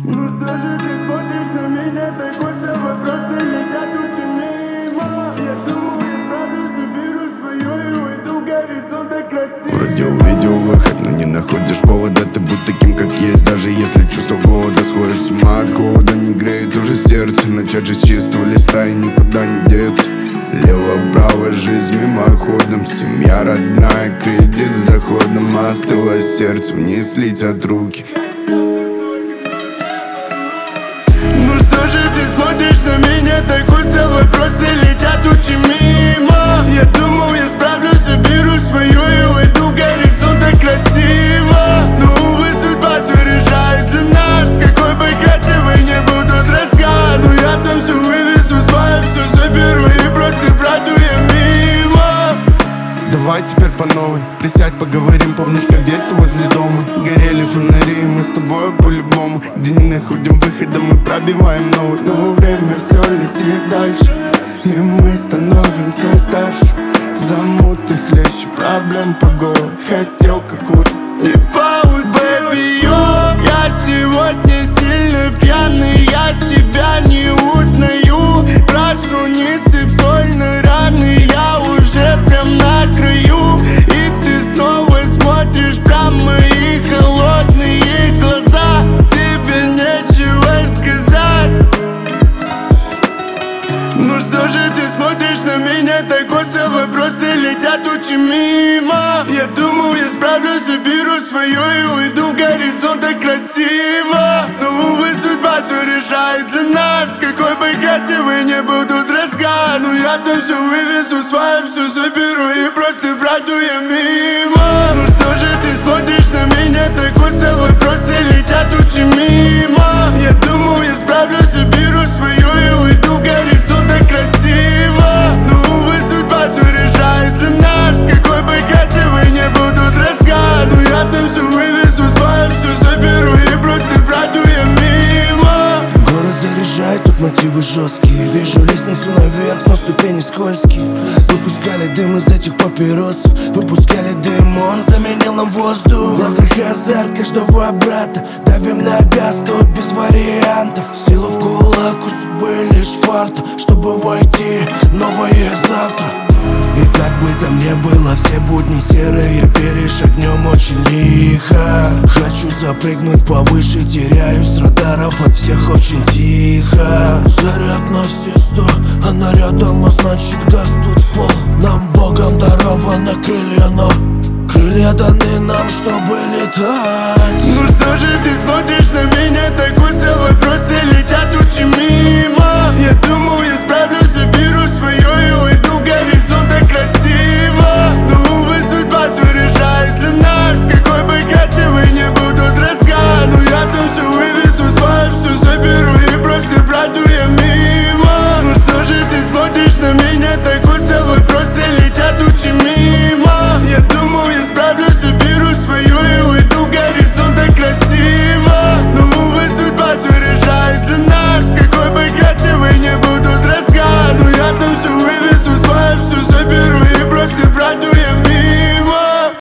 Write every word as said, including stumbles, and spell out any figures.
Ну что же ты смотришь на меня, такой все вопросы летят очень мимо. Я думаю, я справлюсь, заберу свое и уйду в горизонты красиво. Вроде увидел выход, но не находишь повода. Ты будь таким, как есть, даже если чувство голода. Сходишь с ума от холода, не греет уже сердце. Начать же с чистого листа и никуда не деться. Лево-право, жизнь мимоходом. Семья родная, кредит с доходом. Остыло сердце, вниз летят руки. Ну что же ты смотришь на меня, такой все вопросы летят очень мимо. Я думал, я справлюсь, заберу свое и уйду в горизонты красиво. Но увы, судьба все решает за нас. Какой бы красивый не был тот рассказ, но я сам все вывезу, свое все заберу и просто пройду я мимо. Давай теперь по новой, присядь, поговорим. Помнишь, как детство возле дома горели фонари, мы с тобой по-любому. Где не находим выхода, мы пробиваем новый. Но время все летит дальше, и мы становимся старше. Замуты хлеще, проблем по горлу. Хотел какую-то Не паут, бэби, йо. Я сегодня сильно пьяный, я себя не узнаю. Прошу, не сыпь соль на раны, я уже прям на краю. И ты снова смотришь прямо в мои холодные глаза. Тебе нечего сказать. Ну что же ты смотришь на меня, такой все вопросы летят очень мимо. Я думал, я справлюсь, заберу свое и уйду в горизонты красиво. Но увы, судьба все решает за нас. Какой бы красивый не был тут рассказ, но я сам все вывезу, свое все заберу и просто пройду я мимо. Ну что же ты смотришь на меня, такой все вопросы летят очень мимо. Я думал, я справлюсь, заберу свое и уйду в горизонты красиво. Но увы, судьба все решает за нас. Какой бы красивый не был тут рассказ, но я сам все вывезу, свое все заберу и просто пройду я мимо. Город заряжает, тут мотивы жесткие. Вижу лестницу наверх, но ступени скользкие. Выпускали дым из этих папиросов, выпускали дым, он заменил нам воздух. В глазах азарт каждого брата, давим на газ, тут без вариантов. Сила в кулак, у судьбы лишь фарт, чтобы войти новое завтра. И как бы там ни было, все будни серые, перешагнем очень лихо. Хочу запрыгнуть повыше, теряюсь с радаров, от всех очень тихо. Заряд на все сто, она рядом, а значит газ тут в пол. Нам Богом дарованы крылья, но крылья даны нам, чтобы летать. Ну что же ты смотришь на меня, так